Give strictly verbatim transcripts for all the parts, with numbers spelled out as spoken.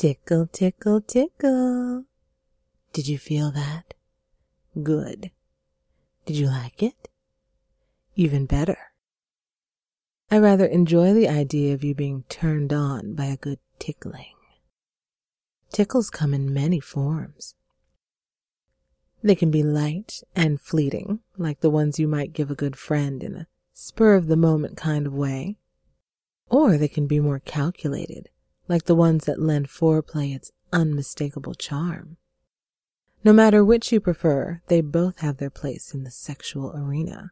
Tickle, tickle, tickle. Did you feel that? Good. Did you like it? Even better. I rather enjoy the idea of you being turned on by a good tickling. Tickles come in many forms. They can be light and fleeting, like the ones you might give a good friend in a spur-of-the-moment kind of way. Or they can be more calculated, like the ones that lend foreplay its unmistakable charm. No matter which you prefer, they both have their place in the sexual arena.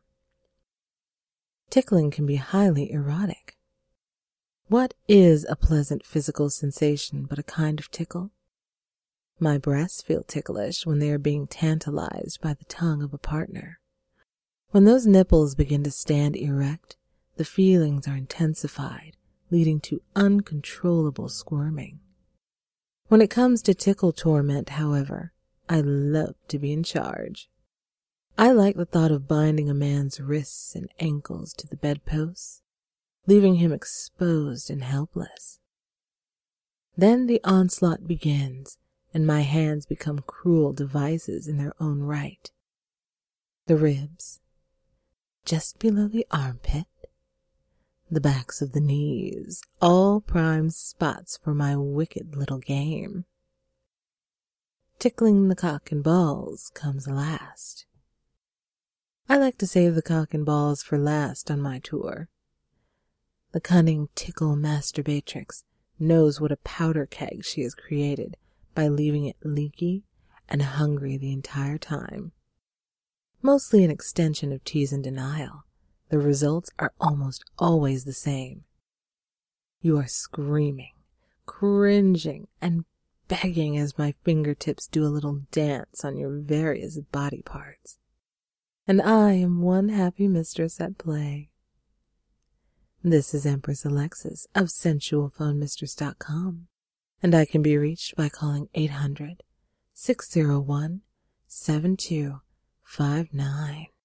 Tickling can be highly erotic. What is a pleasant physical sensation but a kind of tickle? My breasts feel ticklish when they are being tantalized by the tongue of a partner. When those nipples begin to stand erect, the feelings are intensified, leading to uncontrollable squirming. When it comes to tickle torment, however, I love to be in charge. I like the thought of binding a man's wrists and ankles to the bedposts, leaving him exposed and helpless. Then the onslaught begins, and my hands become cruel devices in their own right. The ribs, just below the armpit, the backs of the knees, all prime spots for my wicked little game. Tickling the cock and balls comes last. I like to save the cock and balls for last on my tour. The cunning tickle masturbatrix knows what a powder keg she has created by leaving it leaky and hungry the entire time. Mostly an extension of tease and denial, the results are almost always the same. You are screaming, cringing, and begging as my fingertips do a little dance on your various body parts. And I am one happy mistress at play. This is Empress Alexis of sensual phone mistress dot com, and I can be reached by calling eight hundred, six oh one, seven two five nine.